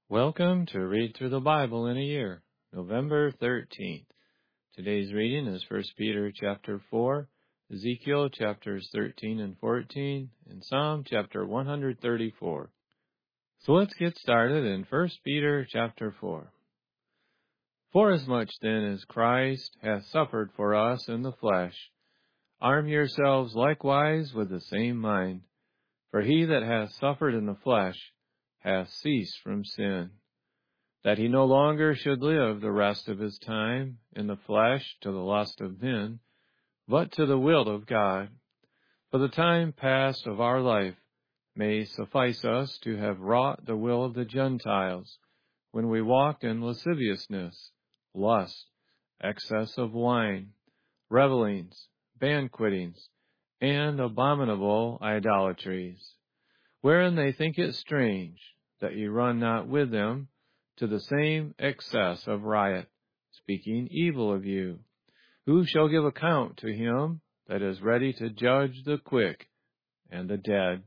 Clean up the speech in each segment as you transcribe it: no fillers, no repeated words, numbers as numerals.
Welcome to Read Through the Bible in a Year, November 13th. Today's reading is 1 Peter chapter 4, Ezekiel chapters 13 and 14, and Psalm chapter 134. So let's get started in 1 Peter chapter 4. Forasmuch then as Christ hath suffered for us in the flesh, arm yourselves likewise with the same mind. For he that hath suffered in the flesh hath ceased from sin, that he no longer should live the rest of his time in the flesh to the lust of men, but to the will of God. For the time past of our life may suffice us to have wrought the will of the Gentiles, when we walked in lasciviousness, lust, excess of wine, revellings, banquetings, and abominable idolatries, wherein they think it strange that ye run not with them to the same excess of riot, speaking evil of you. Who shall give account to him that is ready to judge the quick and the dead?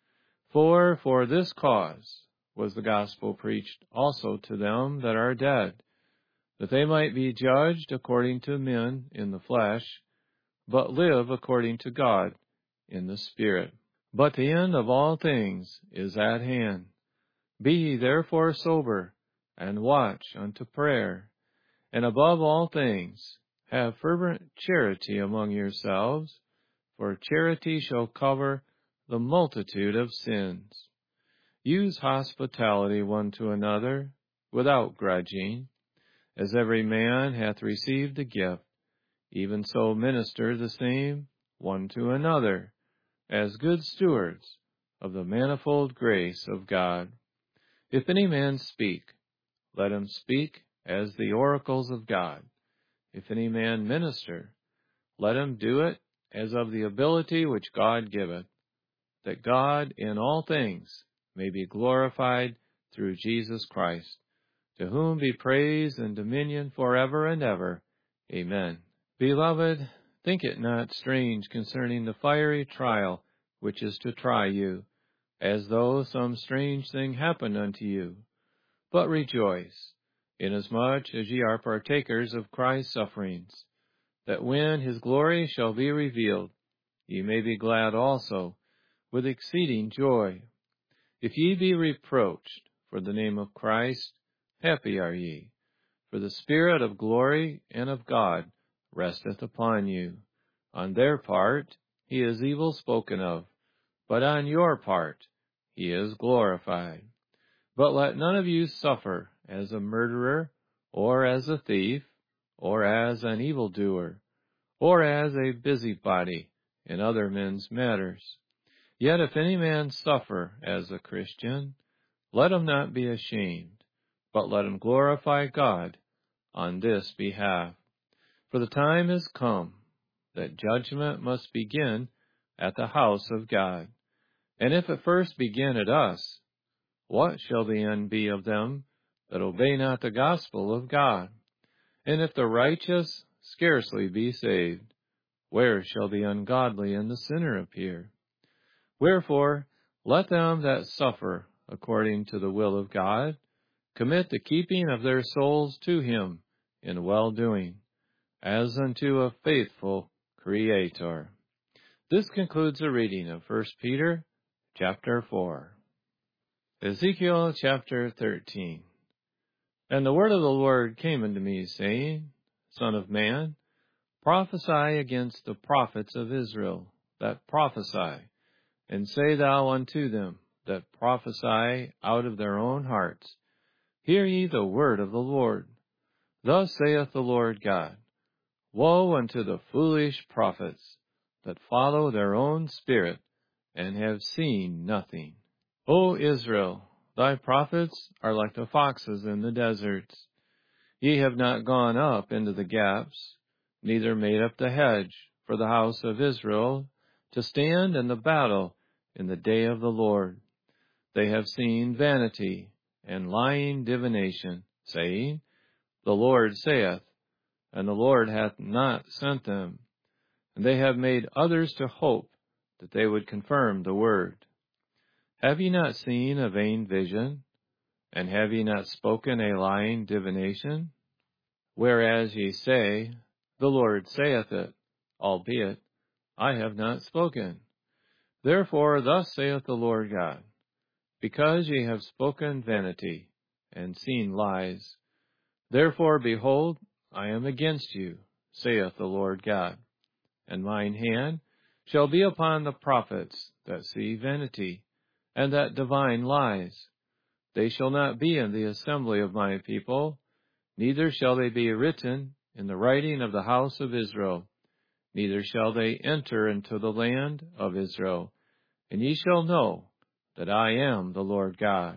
For this cause was the gospel preached also to them that are dead, that they might be judged according to men in the flesh, but live according to God in the Spirit. But the end of all things is at hand. Be ye therefore sober, and watch unto prayer. And above all things, have fervent charity among yourselves, for charity shall cover the multitude of sins. Use hospitality one to another, without grudging. As every man hath received a gift, even so minister the same one to another, as good stewards of the manifold grace of God. If any man speak, let him speak as the oracles of God. If any man minister, let him do it as of the ability which God giveth, that God in all things may be glorified through Jesus Christ, to whom be praise and dominion forever and ever. Amen. Beloved, think it not strange concerning the fiery trial which is to try you, as though some strange thing happened unto you. But rejoice, inasmuch as ye are partakers of Christ's sufferings, that when his glory shall be revealed, ye may be glad also with exceeding joy. If ye be reproached for the name of Christ, happy are ye, for the Spirit of glory and of God resteth upon you. On their part he is evil spoken of, but on your part he is glorified. But let none of you suffer as a murderer, or as a thief, or as an evildoer, or as a busybody in other men's matters. Yet if any man suffer as a Christian, let him not be ashamed, but let him glorify God on this behalf. For the time is come that judgment must begin at the house of God. And if it first begin at us, what shall the end be of them that obey not the gospel of God? And if the righteous scarcely be saved, where shall the ungodly and the sinner appear? Wherefore, let them that suffer according to the will of God commit the keeping of their souls to him in well-doing, as unto a faithful Creator. This concludes the reading of 1 Peter chapter 4. Ezekiel chapter 13. And the word of the Lord came unto me, saying, Son of man, prophesy against the prophets of Israel that prophesy, and say thou unto them that prophesy out of their own hearts, Hear ye the word of the Lord. Thus saith the Lord God, Woe unto the foolish prophets that follow their own spirit, and have seen nothing. O Israel, thy prophets are like the foxes in the deserts. Ye have not gone up into the gaps, neither made up the hedge for the house of Israel, to stand in the battle in the day of the Lord. They have seen vanity and lying divination, saying, The Lord saith, and the Lord hath not sent them. And they have made others to hope that they would confirm the word. Have ye not seen a vain vision? And have ye not spoken a lying divination? Whereas ye say, The Lord saith it, albeit I have not spoken. Therefore thus saith the Lord God, because ye have spoken vanity, and seen lies, therefore, behold, I am against you, saith the Lord God, and mine hand shall be upon the prophets that see vanity, and that divine lies. They shall not be in the assembly of my people, neither shall they be written in the writing of the house of Israel, neither shall they enter into the land of Israel. And ye shall know that I am the Lord God.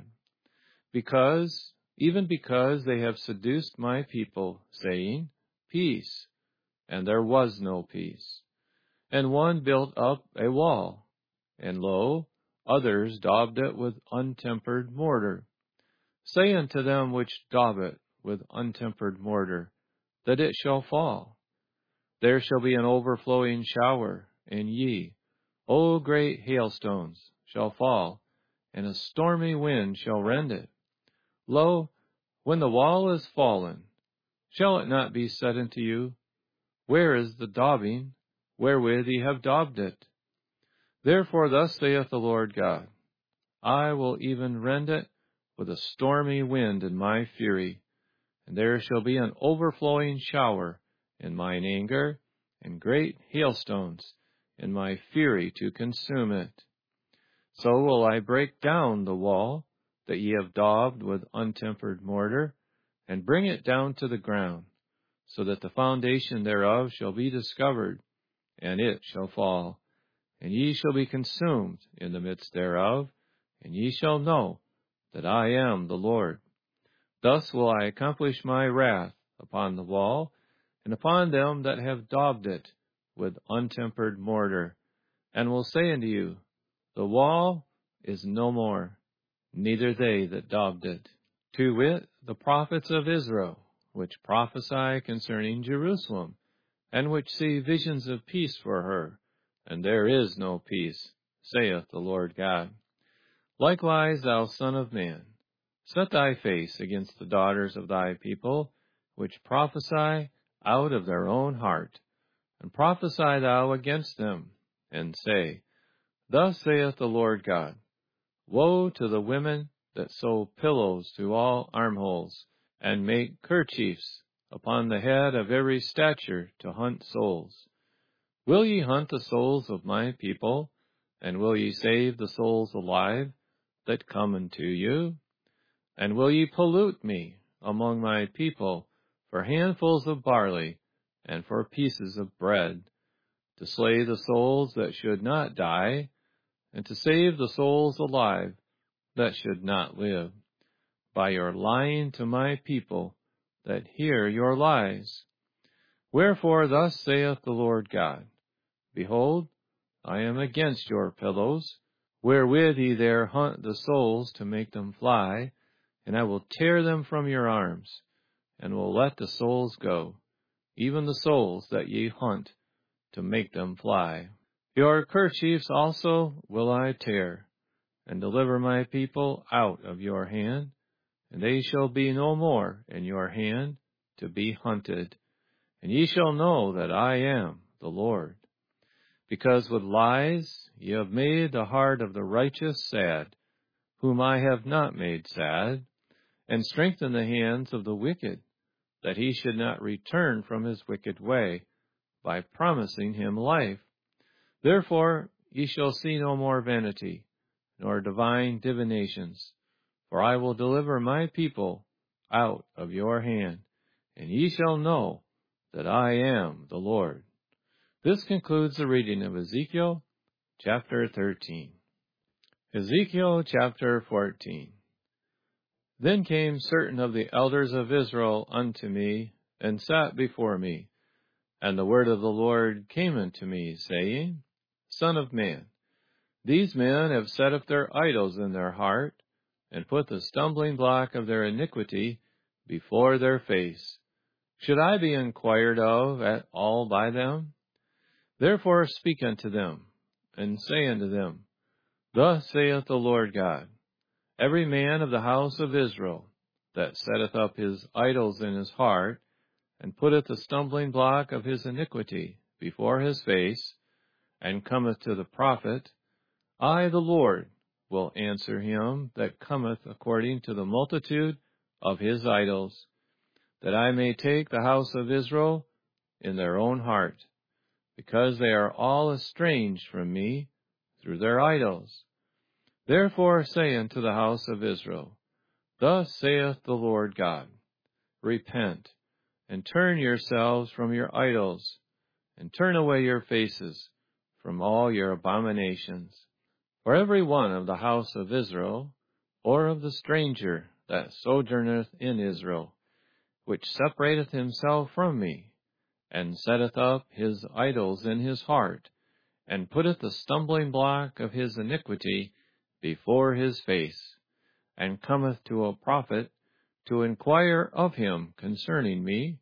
Even because they have seduced my people, saying, Peace, and there was no peace. And one built up a wall, and lo, others daubed it with untempered mortar. Say unto them which daub it with untempered mortar, that it shall fall. There shall be an overflowing shower, and ye, O great hailstones, shall fall, and a stormy wind shall rend it. Lo, when the wall is fallen, shall it not be said unto you, Where is the daubing, wherewith ye have daubed it? Therefore thus saith the Lord God, I will even rend it with a stormy wind in my fury, and there shall be an overflowing shower in mine anger, and great hailstones in my fury to consume it. So will I break down the wall that ye have daubed with untempered mortar, and bring it down to the ground, so that the foundation thereof shall be discovered, and it shall fall. And ye shall be consumed in the midst thereof, and ye shall know that I am the Lord. Thus will I accomplish my wrath upon the wall, and upon them that have daubed it with untempered mortar, and will say unto you, The wall is no more, neither they that daubed it. To wit, the prophets of Israel, which prophesy concerning Jerusalem, and which see visions of peace for her, and there is no peace, saith the Lord God. Likewise, thou son of man, set thy face against the daughters of thy people, which prophesy out of their own heart, and prophesy thou against them, and say, Thus saith the Lord God, Woe to the women that sew pillows to all armholes, and make kerchiefs upon the head of every stature to hunt souls. Will ye hunt the souls of my people, and will ye save the souls alive that come unto you? And will ye pollute me among my people for handfuls of barley, and for pieces of bread, to slay the souls that should not die, and to save the souls alive that should not live, by your lying to my people that hear your lies? Wherefore thus saith the Lord God, Behold, I am against your pillows, wherewith ye there hunt the souls to make them fly, and I will tear them from your arms, and will let the souls go, even the souls that ye hunt to make them fly. Your kerchiefs also will I tear, and deliver my people out of your hand, and they shall be no more in your hand to be hunted. And ye shall know that I am the Lord. Because with lies ye have made the heart of the righteous sad, whom I have not made sad, and strengthened the hands of the wicked, that he should not return from his wicked way, by promising him life. Therefore ye shall see no more vanity, nor divine divinations, for I will deliver my people out of your hand, and ye shall know that I am the Lord. This concludes the reading of Ezekiel chapter 13. Ezekiel chapter 14. Then came certain of the elders of Israel unto me, and sat before me. And the word of the Lord came unto me, saying, Son of man, these men have set up their idols in their heart, and put the stumbling block of their iniquity before their face. Should I be inquired of at all by them? Therefore speak unto them, and say unto them, Thus saith the Lord God, every man of the house of Israel, that setteth up his idols in his heart, and putteth the stumbling block of his iniquity before his face, and cometh to the prophet, I, the Lord, will answer him that cometh according to the multitude of his idols, that I may take the house of Israel in their own heart, because they are all estranged from me through their idols. Therefore say unto the house of Israel, Thus saith the Lord God, Repent, and turn yourselves from your idols, and turn away your faces from all your abominations. For every one of the house of Israel, or of the stranger that sojourneth in Israel, which separateth himself from me, and setteth up his idols in his heart, and putteth the stumbling block of his iniquity before his face, and cometh to a prophet to inquire of him concerning me,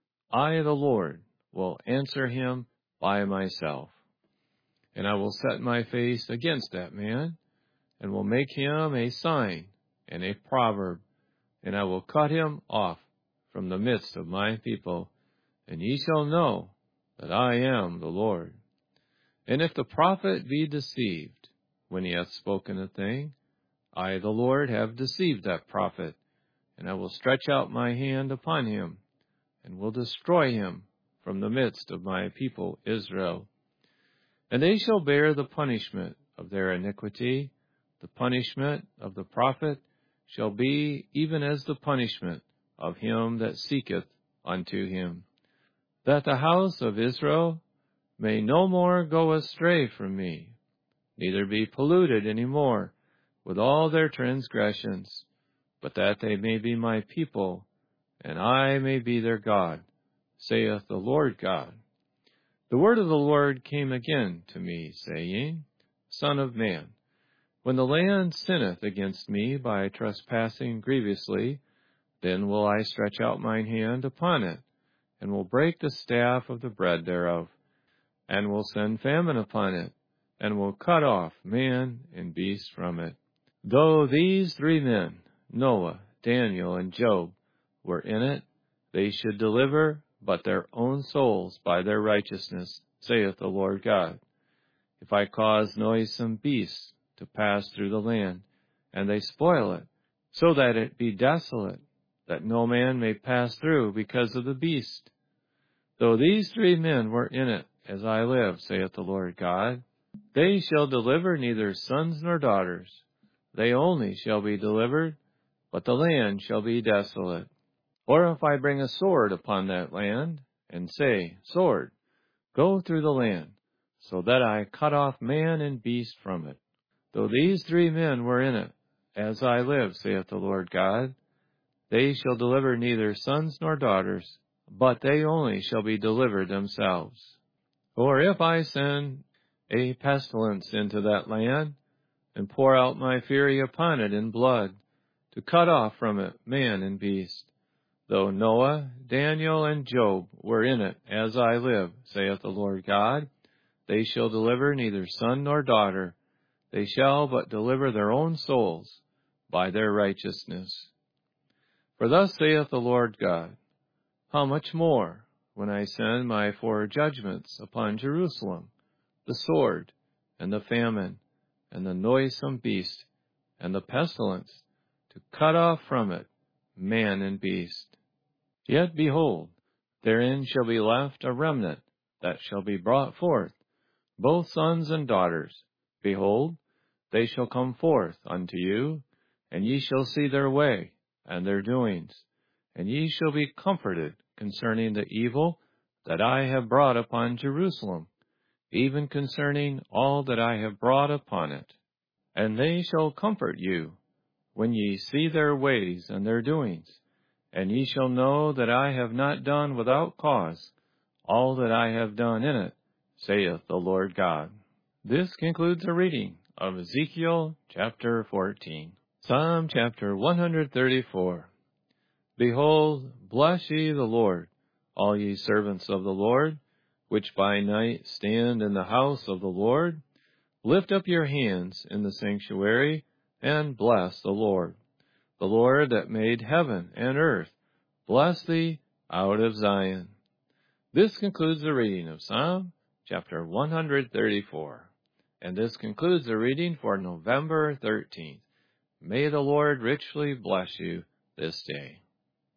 I, the Lord, will answer him by myself. And I will set my face against that man, and will make him a sign and a proverb, and I will cut him off from the midst of my people, and ye shall know that I am the Lord. And if the prophet be deceived when he hath spoken a thing, I, the Lord, have deceived that prophet, and I will stretch out my hand upon him, and will destroy him from the midst of my people Israel. And they shall bear the punishment of their iniquity. The punishment of the prophet shall be even as the punishment of him that seeketh unto him, that the house of Israel may no more go astray from me, neither be polluted any more with all their transgressions, but that they may be my people, and I may be their God, saith the Lord God. The word of the Lord came again to me, saying, Son of man, when the land sinneth against me by trespassing grievously, then will I stretch out mine hand upon it, and will break the staff of the bread thereof, and will send famine upon it, and will cut off man and beast from it. Though these three men, Noah, Daniel, and Job, were in it, they should deliver but their own souls by their righteousness, saith the Lord God. If I cause noisome beasts to pass through the land, and they spoil it, so that it be desolate, that no man may pass through because of the beast. Though these three men were in it, as I live, saith the Lord God, they shall deliver neither sons nor daughters. They only shall be delivered, but the land shall be desolate. Or if I bring a sword upon that land, and say, Sword, go through the land, so that I cut off man and beast from it. Though these three men were in it, as I live, saith the Lord God, they shall deliver neither sons nor daughters, but they only shall be delivered themselves. Or if I send a pestilence into that land, and pour out my fury upon it in blood, to cut off from it man and beast, though Noah, Daniel, and Job were in it, as I live, saith the Lord God, they shall deliver neither son nor daughter, they shall but deliver their own souls by their righteousness. For thus saith the Lord God, How much more, when I send my four judgments upon Jerusalem, the sword, and the famine, and the noisome beast, and the pestilence, to cut off from it man and beast. Yet behold, therein shall be left a remnant that shall be brought forth, both sons and daughters. Behold, they shall come forth unto you, and ye shall see their way and their doings, and ye shall be comforted concerning the evil that I have brought upon Jerusalem, even concerning all that I have brought upon it. And they shall comfort you when ye see their ways and their doings, and ye shall know that I have not done without cause all that I have done in it, saith the Lord God. This concludes the reading of Ezekiel chapter 14. Psalm chapter 134. Behold, bless ye the Lord, all ye servants of the Lord, which by night stand in the house of the Lord. Lift up your hands in the sanctuary, and bless the Lord that made heaven and earth. Bless thee out of Zion. This concludes the reading of Psalm chapter 134. And this concludes the reading for November 13th. May the Lord richly bless you this day.